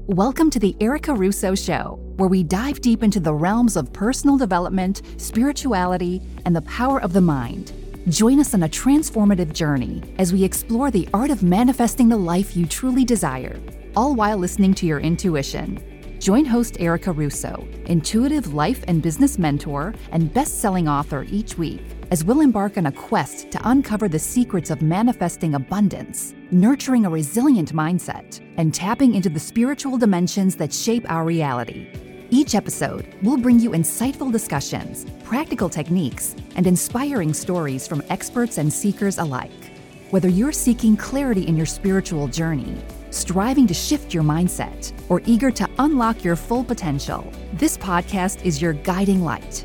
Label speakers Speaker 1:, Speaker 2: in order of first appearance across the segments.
Speaker 1: Welcome to the Erica Russo Show, where we dive deep into the realms of personal development, spirituality, and the power of the mind. Join us on a transformative journey as we explore the art of manifesting the life you truly desire, all while listening to your intuition. Join host Erica Russo, intuitive life and business mentor and best-selling author each week, as we'll embark on a quest to uncover the secrets of manifesting abundance, nurturing a resilient mindset, and tapping into the spiritual dimensions that shape our reality. Each episode will bring you insightful discussions, practical techniques, and inspiring stories from experts and seekers alike. Whether you're seeking clarity in your spiritual journey, striving to shift your mindset, or eager to unlock your full potential, this podcast is your guiding light.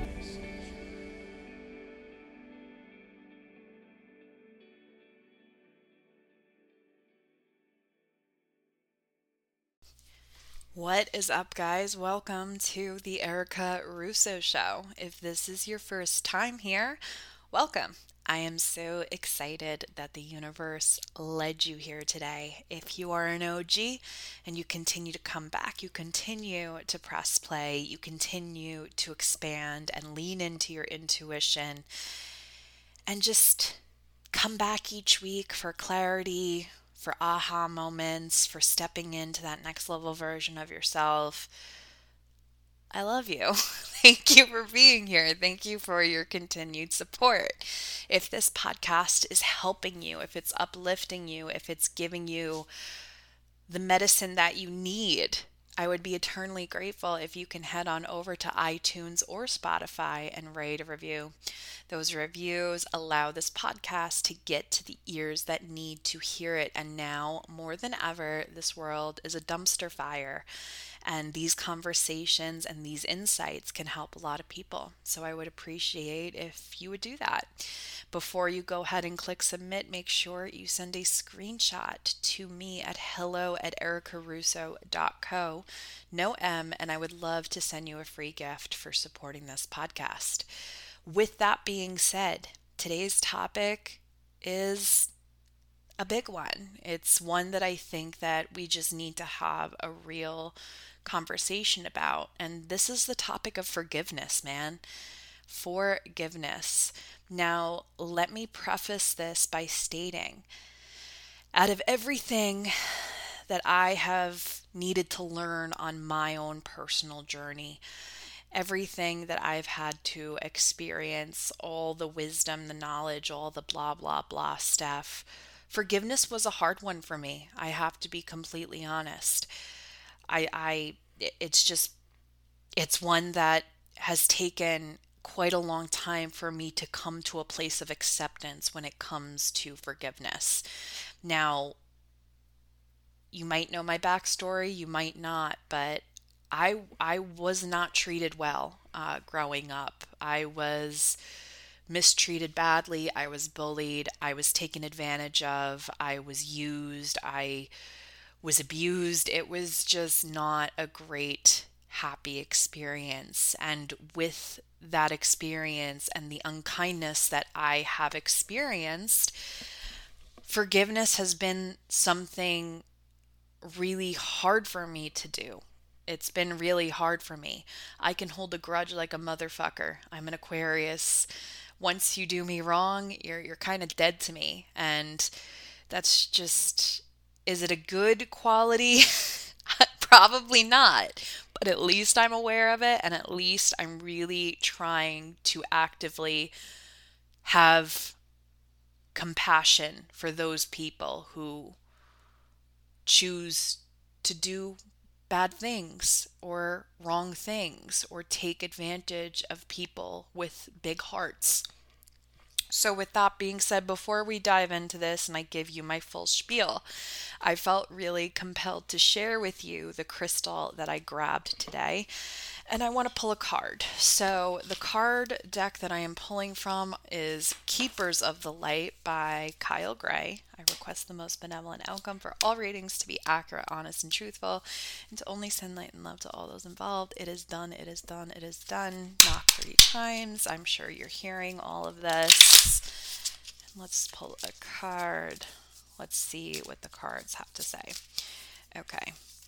Speaker 2: What is up, guys? Welcome to the Erica Russo Show. If this is your first time here, welcome. I am so excited that the universe led you here today. If you are an OG and you continue to come back, you continue to press play, you continue to expand and lean into your intuition, and just come back each week for clarity, for aha moments, for stepping into that next level version of yourself. I love you. Thank you for being here. Thank you for your continued support. If this podcast is helping you, if it's uplifting you, if it's giving you the medicine that you need, I would be eternally grateful if you can head on over to iTunes or Spotify and rate a review. Those reviews allow this podcast to get to the ears that need to hear it. And now, more than ever, this world is a dumpster fire. And these conversations and these insights can help a lot of people. So I would appreciate if you would do that. Before you go ahead and click submit, make sure you send a screenshot to me at hello@ericarusso.co, no M, and I would love to send you a free gift for supporting this podcast. With that being said, today's topic is a big one. It's one that I think that we just need to have a real conversation about. And this is the topic of forgiveness, man. Forgiveness. Now, let me preface this by stating, out of everything that I have needed to learn on my own personal journey, everything that I've had to experience, all the wisdom, the knowledge, all the blah, blah, blah stuff, forgiveness was a hard one for me. I have to be completely honest. It's one that has taken quite a long time for me to come to a place of acceptance when it comes to forgiveness. Now, you might know my backstory, you might not, but I was not treated well growing up. I was mistreated badly. I was bullied. I was taken advantage of. I was used. I was abused. It was just not a great, happy experience. And with that experience and the unkindness that I have experienced, forgiveness has been something really hard for me to do. It's been really hard for me. I can hold a grudge like a motherfucker. I'm an Aquarius. Once you do me wrong, you're kind of dead to me. And that's just, is it a good quality? Probably not. But at least I'm aware of it, and at least I'm really trying to actively have compassion for those people who choose to do bad things or wrong things or take advantage of people with big hearts. So with that being said, before we dive into this and I give you my full spiel, I felt really compelled to share with you the crystal that I grabbed today. And I want to pull a card. So the card deck that I am pulling from is Keepers of the Light by Kyle Gray. I request the most benevolent outcome for all readings to be accurate, honest, and truthful, and to only send light and love to all those involved. It is done, it is done, it is done. Knock 3 times. I'm sure you're hearing all of this. Let's pull a card. Let's see what the cards have to say. Okay.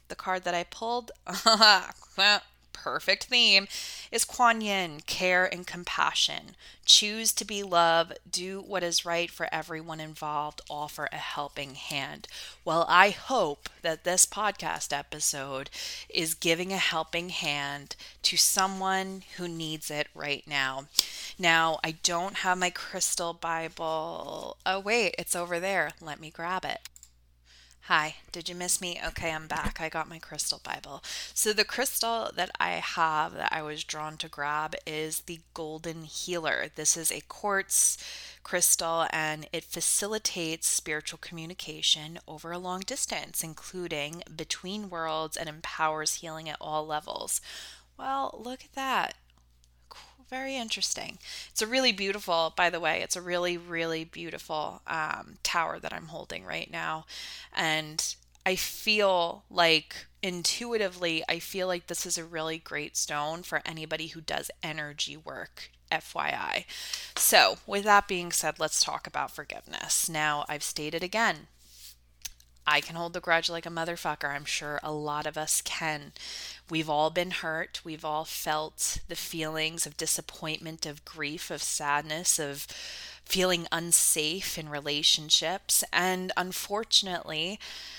Speaker 2: the card that I pulled, perfect theme, is Kuan Yin, care and compassion. Choose to be love, do what is right for everyone involved, offer a helping hand. Well, I hope that this podcast episode is giving a helping hand to someone who needs it right now. Now, I don't have my crystal Bible. Oh, wait, it's over there. Let me grab it. Hi, did you miss me? Okay, I'm back. I got my crystal Bible. So, the crystal that I have that I was drawn to grab is the Golden Healer. This is a quartz crystal and it facilitates spiritual communication over a long distance, including between worlds, and empowers healing at all levels. Well, look at that. Very interesting. It's a really beautiful, by the way, it's a really, really beautiful tower that I'm holding right now. And I feel like intuitively, I feel like this is a really great stone for anybody who does energy work. FYI. So, with that being said, let's talk about forgiveness. Now, I've stated again, I can hold the grudge like a motherfucker. I'm sure a lot of us can. We've all been hurt. We've all felt the feelings of disappointment, of grief, of sadness, of feeling unsafe in relationships. And unfortunately,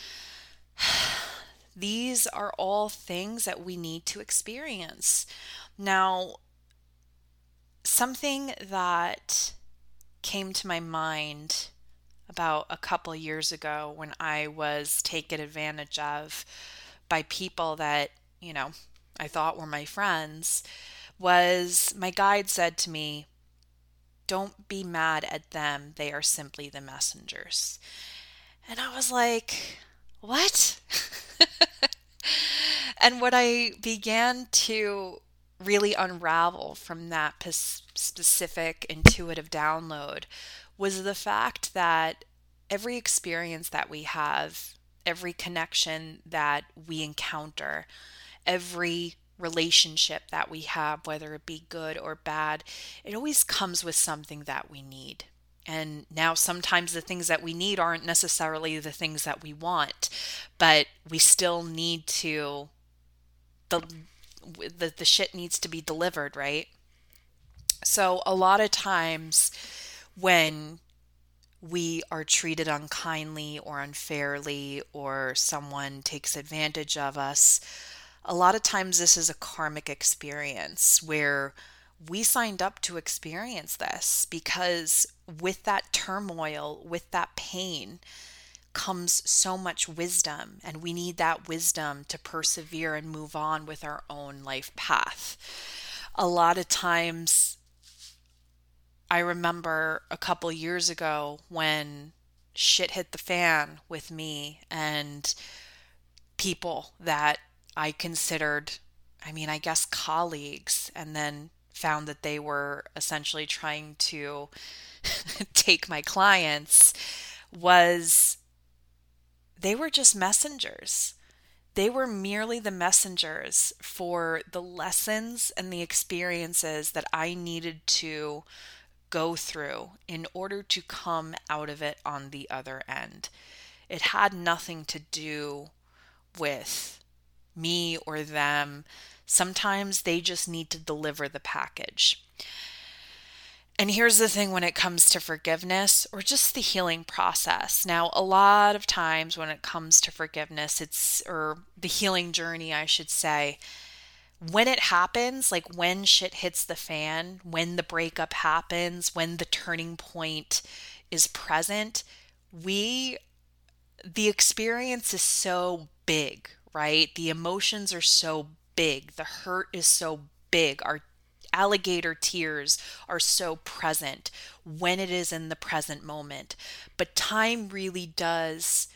Speaker 2: these are all things that we need to experience. Now, something that came to my mind about a couple years ago when I was taken advantage of by people that, I thought were my friends, was my guide said to me, "Don't be mad at them. They are simply the messengers." And I was like, what? And what I began to really unravel from that specific intuitive download was the fact that every experience that we have, every connection that we encounter, every relationship that we have, whether it be good or bad, it always comes with something that we need. And now sometimes the things that we need aren't necessarily the things that we want, but we still need to, the shit needs to be delivered, right? So a lot of times when we are treated unkindly or unfairly, or someone takes advantage of us, a lot of times this is a karmic experience where we signed up to experience this, because with that turmoil, with that pain, comes so much wisdom, and we need that wisdom to persevere and move on with our own life path. A lot of times, I remember a couple years ago when shit hit the fan with me and people that I considered, I guess colleagues, and then found that they were essentially trying to take my clients, was they were just messengers. They were merely the messengers for the lessons and the experiences that I needed to go through in order to come out of it on the other end. It had nothing to do with me or them. Sometimes they just need to deliver the package. And here's the thing when it comes to forgiveness or just the healing process. Now, a lot of times when it comes to forgiveness, or the healing journey, I should say, when it happens, like when shit hits the fan, when the breakup happens, when the turning point is present, the experience is so big, right? The emotions are so big. The hurt is so big. Our alligator tears are so present when it is in the present moment. But time really does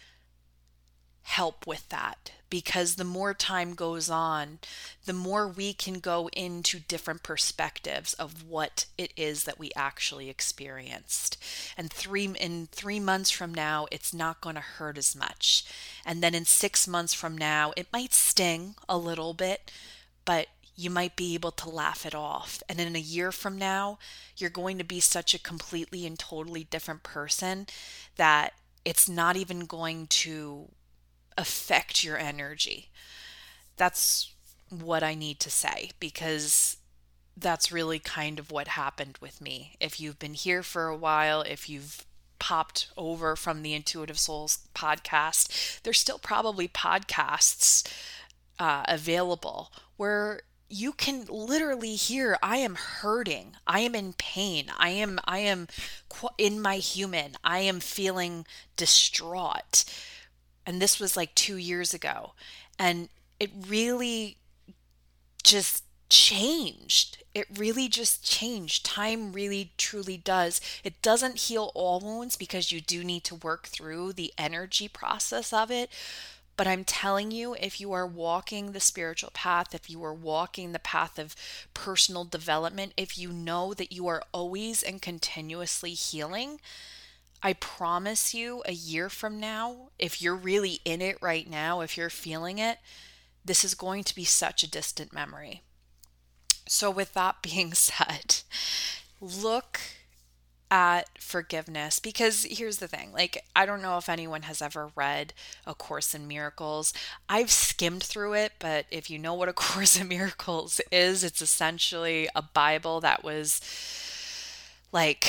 Speaker 2: help with that, because the more time goes on, the more we can go into different perspectives of what it is that we actually experienced. And in 3 months from now, it's not going to hurt as much. And then in 6 months from now, it might sting a little bit, but you might be able to laugh it off. And in a year from now, you're going to be such a completely and totally different person that it's not even going to affect your energy. That's what I need to say, because that's really kind of what happened with me. If you've been here for a while, if you've popped over from the Intuitive Souls podcast, there's still probably podcasts available where you can literally hear, I am hurting, I am in pain, I am in my human, I am feeling distraught. And this was like 2 years ago. And it really just changed. It really just changed. Time really truly does. It doesn't heal all wounds, because you do need to work through the energy process of it. But I'm telling you, if you are walking the spiritual path, if you are walking the path of personal development, if you know that you are always and continuously healing, I promise you, a year from now, if you're really in it right now, if you're feeling it, this is going to be such a distant memory. So with that being said, look at forgiveness, because here's the thing, like, I don't know if anyone has ever read A Course in Miracles. I've skimmed through it, but if you know what A Course in Miracles is, it's essentially a Bible that was like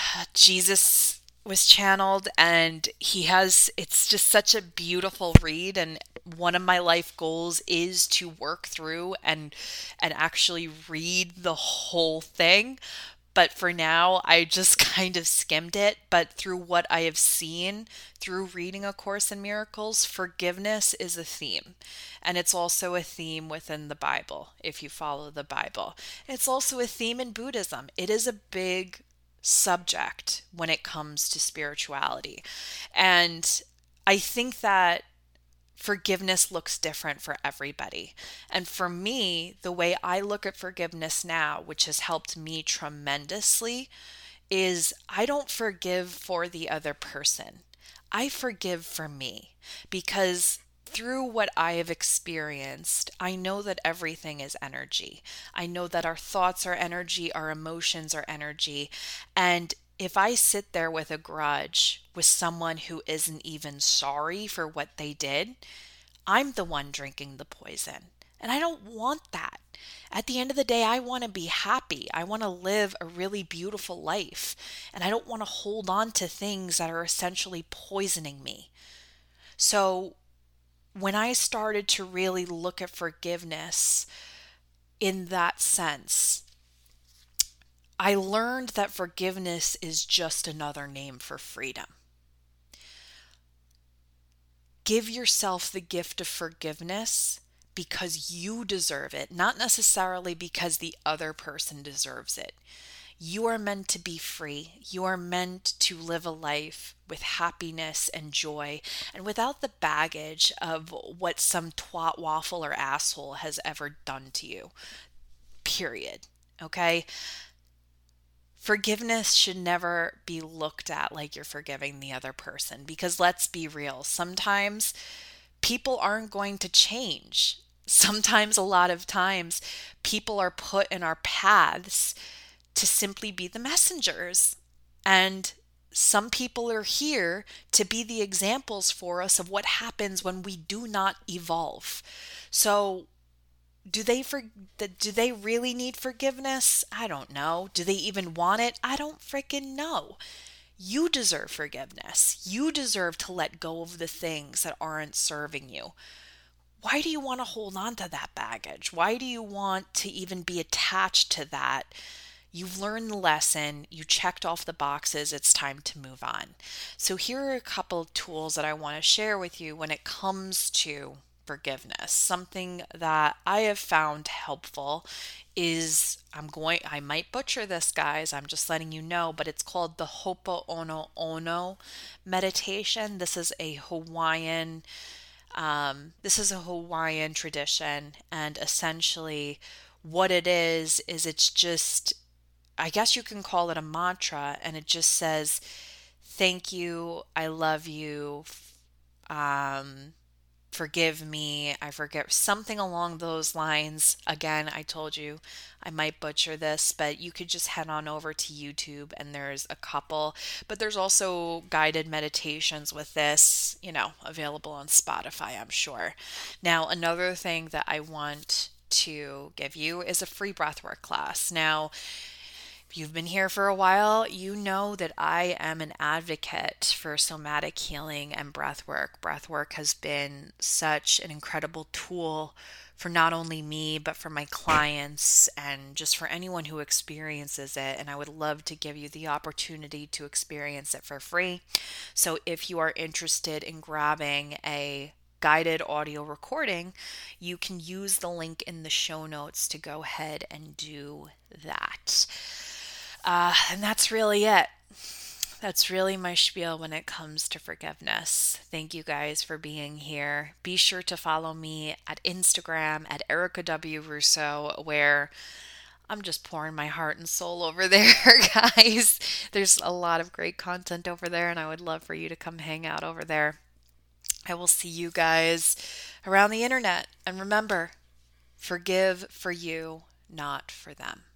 Speaker 2: Jesus was channeled, and it's just such a beautiful read. And one of my life goals is to work through and actually read the whole thing. But for now, I just kind of skimmed it. But through what I have seen through reading A Course in Miracles, forgiveness is a theme. And it's also a theme within the Bible, if you follow the Bible. It's also a theme in Buddhism. It is a big subject when it comes to spirituality. And I think that forgiveness looks different for everybody. And for me, the way I look at forgiveness now, which has helped me tremendously, is I don't forgive for the other person. I forgive for me, because through what I have experienced, I know that everything is energy. I know that our thoughts are energy, our emotions are energy. And if I sit there with a grudge with someone who isn't even sorry for what they did, I'm the one drinking the poison. And I don't want that. At the end of the day, I want to be happy. I want to live a really beautiful life. And I don't want to hold on to things that are essentially poisoning me. So when I started to really look at forgiveness in that sense, I learned that forgiveness is just another name for freedom. Give yourself the gift of forgiveness because you deserve it, not necessarily because the other person deserves it. You are meant to be free. You are meant to live a life with happiness and joy, and without the baggage of what some twat, waffle, or asshole has ever done to you. Period. Okay? Forgiveness should never be looked at like you're forgiving the other person, because let's be real, sometimes people aren't going to change. Sometimes, a lot of times, people are put in our paths to simply be the messengers. And some people are here to be the examples for us of what happens when we do not evolve. So do they really need forgiveness? I don't know. Do they even want it? I don't freaking know. You deserve forgiveness. You deserve to let go of the things that aren't serving you. Why do you want to hold on to that baggage? Why do you want to even be attached to that? You've learned the lesson, you checked off the boxes, it's time to move on. So here are a couple of tools that I want to share with you when it comes to forgiveness. Something that I have found helpful is, I might butcher this, guys, I'm just letting you know, but it's called the Ho'oponopono meditation. This is a Hawaiian tradition, and essentially what it is it's just, I guess you can call it a mantra, and it just says, thank you, I love you, forgive me, I forget something along those lines. Again, I told you I might butcher this, but you could just head on over to YouTube and there's a couple. But there's also guided meditations with this, available on Spotify, I'm sure. Now, another thing that I want to give you is a free breathwork class. Now, if you've been here for a while, you know that I am an advocate for somatic healing and breath work. Breath work has been such an incredible tool for not only me, but for my clients and just for anyone who experiences it. And I would love to give you the opportunity to experience it for free. So if you are interested in grabbing a guided audio recording, you can use the link in the show notes to go ahead and do that. And that's really it. That's really my spiel when it comes to forgiveness. Thank you guys for being here. Be sure to follow me at Instagram at Erica W. Russo, where I'm just pouring my heart and soul over there, guys. There's a lot of great content over there, and I would love for you to come hang out over there. I will see you guys around the internet. And remember, forgive for you, not for them.